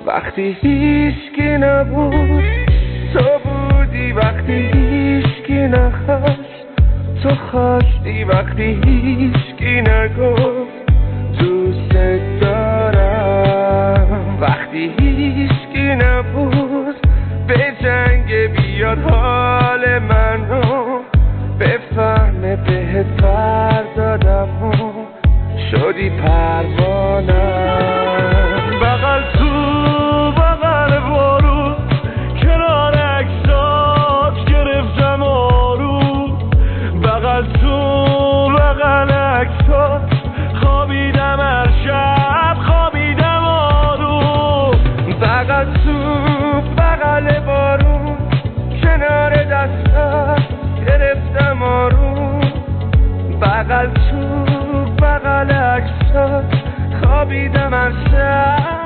وقتی هیچکی نبود تو بودی، وقتی هیچکی نخواست تو خواستی، وقتی هیچکی نگفت دوست دارم، وقتی هیچکی نبود به جنگ بیاد حال منو بفهمه بهت بردادم و شدی پروانم. بغل تو بغل بارون کنار عکسات گرفتم آروم، بغل تو بغل عکسات خوابیدم هر شب خوابیدم آروم، بغل تو بغل بارون کنار دستات گرفتم آروم، بغل تو بغل عکسات خوابیدم هر شب